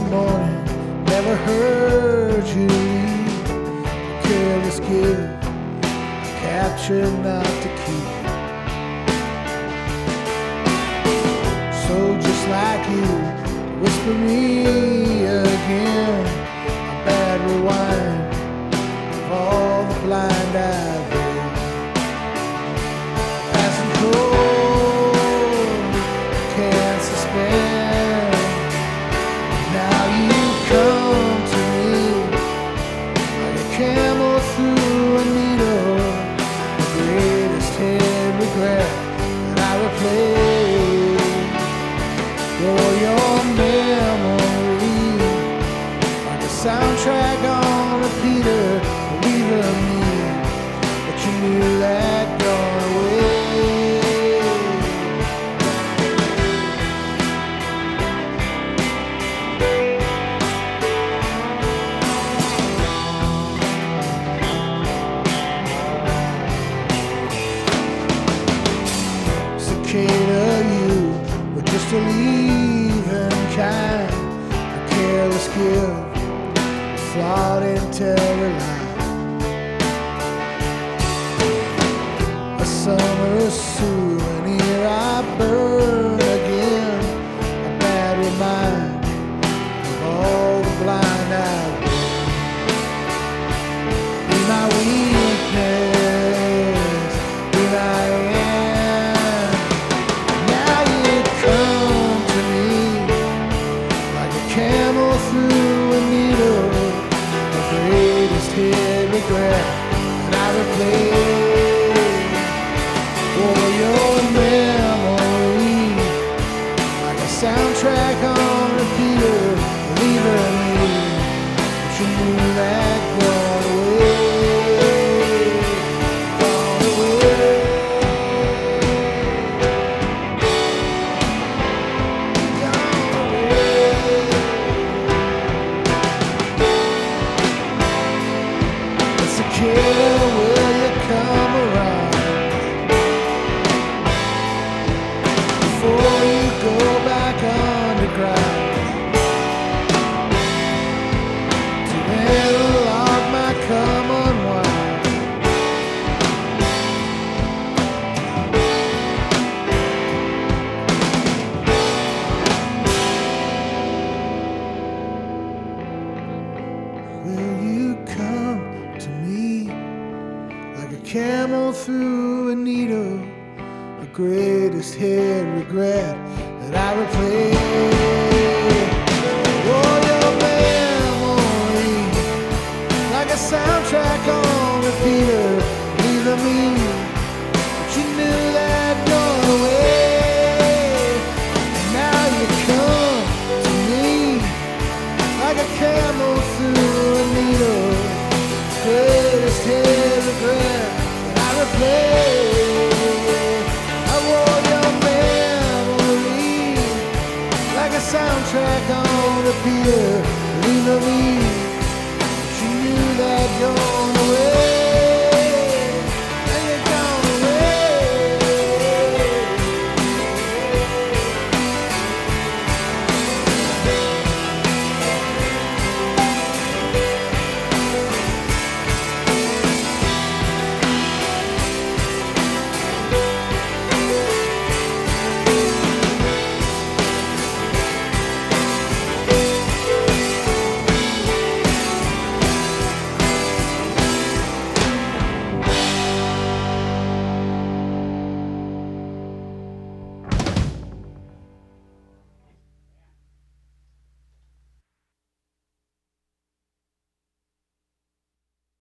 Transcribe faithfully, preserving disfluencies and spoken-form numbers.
morning, never heard you leave. Careless gift, captured not to keep. So just like you, whisper me again, a bad rewind of all the blind I've been. Passing cold, can't suspend. Now you come to me like a camel through a needle, the greatest hid regret that I replay. For your memory, like a soundtrack on repeater, believing me that you knew that gone away. Cicada, you were just a leaving kind, a careless gift, flawed intelligent lie. A summer souvenir I burn again, a bad reminder of all the blind I've been. Be my weakness, be my end. Now you come to me like a camel through a needle, the greatest hid regret that I replay. For your memory, like a soundtrack on repeater, leaving me, but you knew that gone away, gone away, gone away. It's a killer, will you come around? Before you go back underground, to analog my come unwind. Will you come to me like a camel through a needle, the greatest hid regret that I replay? Oh, your memory, like a soundtrack on repeater, leaving me, but you knew that gone away. And now you come to me like a camel through a needle, greatest hid regret that I replay. I wore your memory like a soundtrack on repeater, leaving me, but you knew that gone away.